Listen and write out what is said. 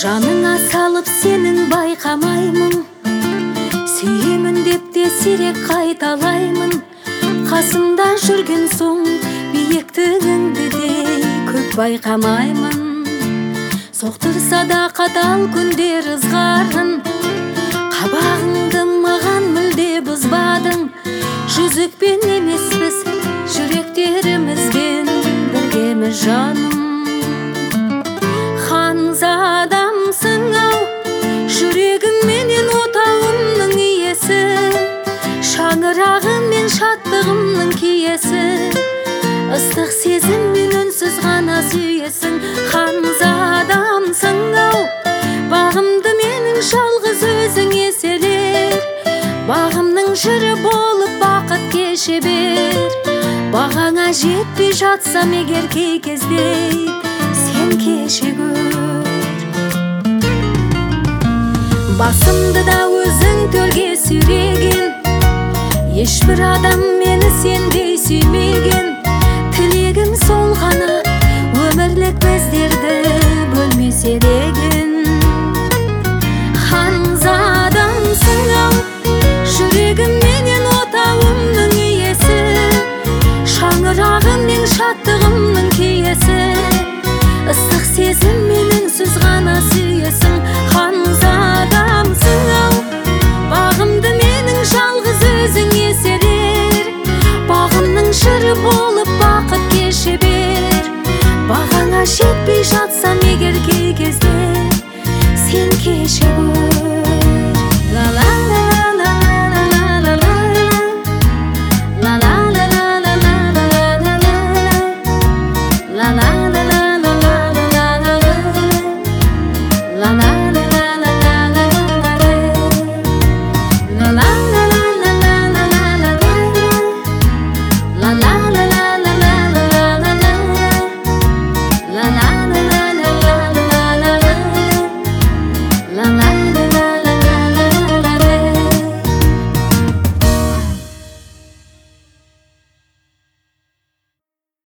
жаныңа салып сенің байқамаймын, сүйемін деп те сирек қайталаймын. Қасымда жүрген соң биіктігіңді де көп байқамаймын. Соқтырса да қатал күндер ызғарын, қабағыңды маған мүлде бұзбадың. Жүзікпен емеспіз, жүректерімізбен біргеміз жаным. Ханзадамсың ау, жүрегімменен отауымның иесі, шаңырағым мен шаттығымның киесі. Ыстық сезіммен үнсіз ғана сүйесің. Ханзадамсың ау, бағымды менің жалғыз өзің еселер. Бағымның жыры болып бақыт кеше бер. Бағаңа жетпей жатсам егер кей кезде, сен кеше көр. Басымды да өзің төрге сүйреген, ешбір адам мені сендей сүймеген. Тілегім сол ғана, өмірлік біздерді бөлмесе деген. Ханзадамсың ау, жүрегімменен отауымның иесі, шаңырағым мен шаттығымның киесі. Ыстық сезіммен үнсіз ғана сүйесің. Ханзадамсың ау, бағымды менің жалғыз өзің еселер. Бағымның жыры болып бақыт кеше бер. Бағаңа жетпей жатсам егер кей кезде, сен кеше көр. Ла ла ла ла ла ла ла ла ла ла ла.